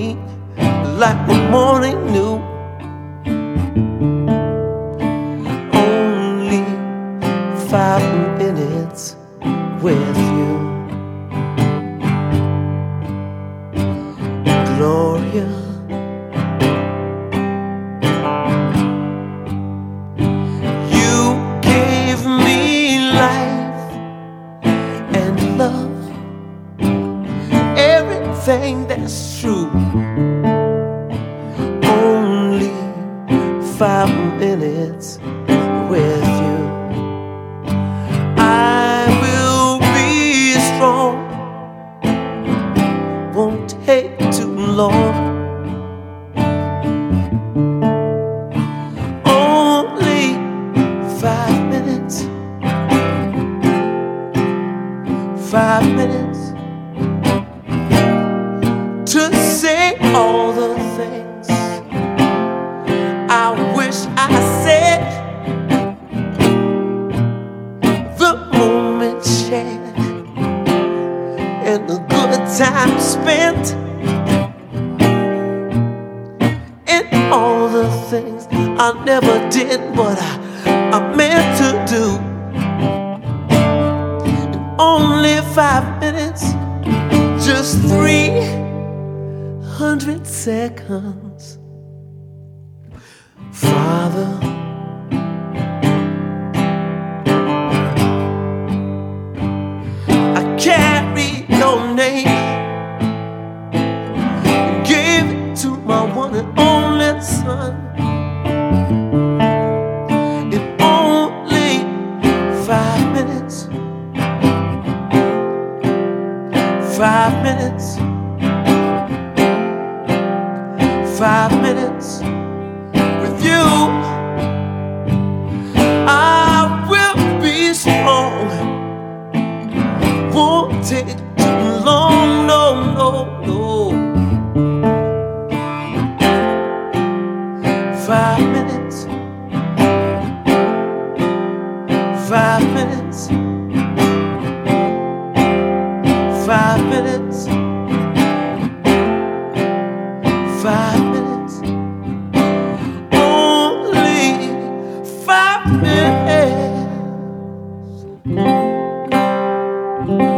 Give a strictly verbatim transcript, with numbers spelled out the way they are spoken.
me like the morning new. Only five minutes with you, Gloria. You gave me life and love, everything that's true. Only five minutes with you. I will be strong, won't take too long. Only five minutes, five minutes to say all the things I wish I said. The moment shared and the good time spent, and all the things I never did but I, I meant to do. And only five minutes, just three hundred seconds. Father, I carry your name and gave it to my one and only son. In only five minutes, five minutes, five minutes with you, I will be strong. Won't take too long, no, no, no. Five minutes, five minutes, five minutes, five minutes, only five minutes.